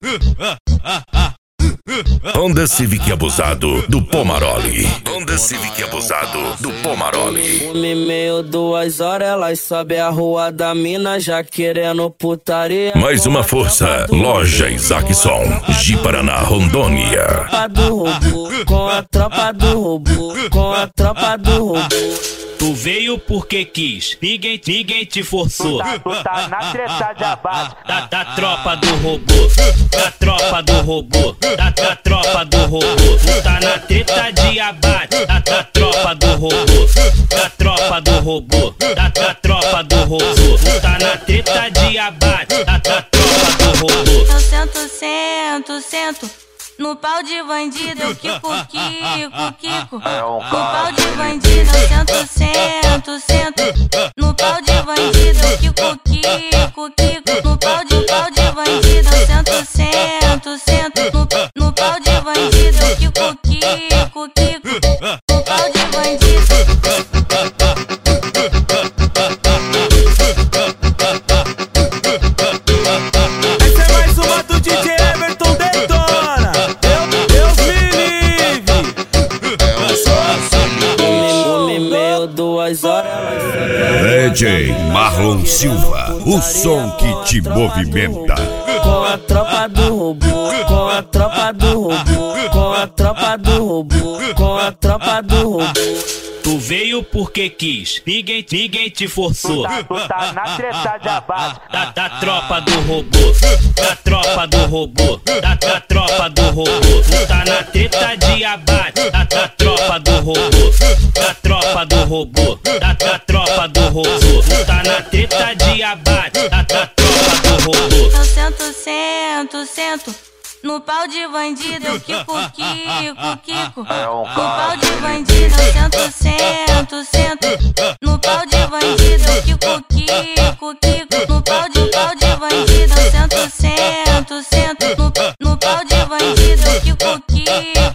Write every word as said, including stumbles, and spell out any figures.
Honda Civic abusado do Pomaroli. Honda Civic abusado do Pomaroli. Uma e meia, duas horas, elas sobem a rua da mina já querendo putaria. Mais uma força, Loja Isaacson, Ji-Paraná, Rondônia. Com a tropa do robô, com a tropa do robô. Tu veio porque quis, ninguém, ninguém te forçou. Tu tá, tu tá na treta de abate. Da, da tropa do robô, da tropa do robô, da, da tropa do robô. Tu tá na treta de abate, da, da tropa do robô, da tropa do robô, da, da tropa do robô. Tu tá na treta de abate, da, da tropa do robô. Eu sento, sento, sento no pau de bandido, eu quico, quico, quico. No pau de bandido, eu sento, sento, sento no pau de bandido, eu quico, quico, quico. No pau de, pau de bandido, eu sento, sento, sento no, no pau de bandido, eu quico, quico, quico. No pau de bandido. Essa é mais uma do D J Everton Detona. Deus me livre. Uma e meia, duas horas, elas D J Marlon Silva, o som que te movimenta. com a tropa do robô, com a tropa do robô, com a tropa do robô, com a tropa do robô. Tu veio porque quis, ninguém, ninguém te forçou. Tu tá na treta de abate. Da, da tropa do robô, da tropa do robô, da, da tropa do robô. Tu tá na treta de abate, da, da tropa do robô, da tropa do robô, da, da tropa do robô. Tu tá na treta de abate, da, da tropa do robô. Eu sento, sento, sento no pau de bandido, eu quico, quico, quico. No pau de bandido, eu sento, sento, sento no pau de bandido, eu quico, quico, quico. No pau de, pau de bandido, eu sento, sento, sento no, no pau de bandido, eu quico, quico.